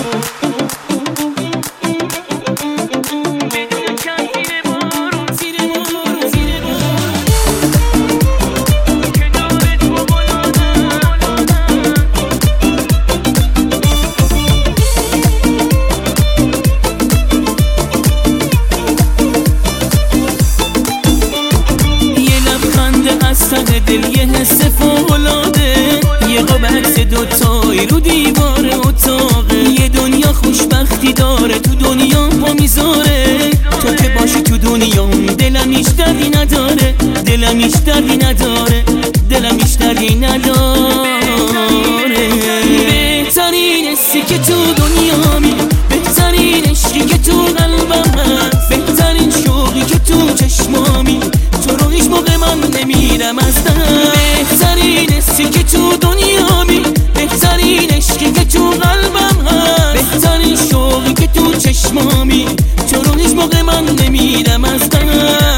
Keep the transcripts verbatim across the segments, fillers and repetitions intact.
دل یه حس فوق‌العاده، یه قاب عکس دوتایی رو دیوار اتاقه. یه دنیا خوشبختی داره، تو دنیا پا میذاره. تو که باشی تو دنیا دلم هیچ دردی نداره، دلم هیچ دردی نداره، دلم هیچ دردی نداره. بهترین حسی که تو دنیامی، بهترین عشقی که تو قلبم هست، بهترین شوقی که تو چشمامی، تو رو هیچ موقع من نمیرم از دست. بهترین حسی که تو دنیامی، بهترین عشقی که تو قلبم هست، بهترین شوقی که تو چشمامی، تو رو هیچ موقع من نمیرم از دست.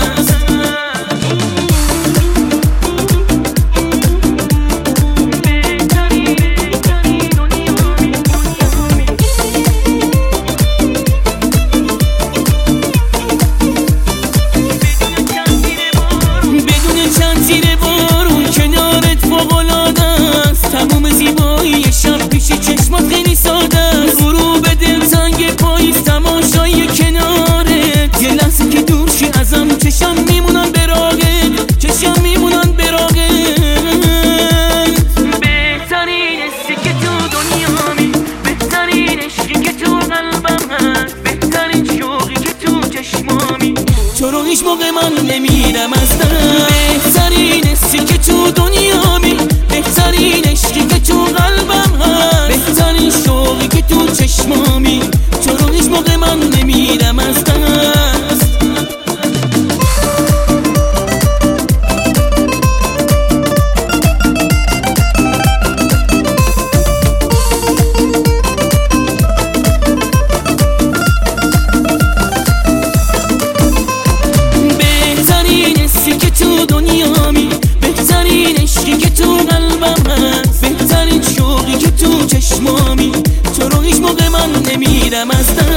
تموم زیبایی شب پیش چشمات خیلی ساده است. غروب دلتنگ پاییز تماشای کنارت، یه لحظه که دور شی ازم چشم میمونن براغت، چشم میمونن براغت. بهترین حسی که تو دنیامی، بهترین عشقی که تو قلبم هست، بهترین شوقی که تو چشمامی، تو رو هیچ موقع من نمیرم از دست. بهترین حسی که تو دنیامی، بهترین عشقی که تو قلبم هست، بهترین شوقی که تو چشمامی، تو رو هیچ موقع من نمیرم از دست. بهترین حسی که تو دنیامی، بهترین عشقی که تو قلبم هست، بهترین شوقی که تو چشمامی، تو رو هیچ موقع من نمیرم از دست.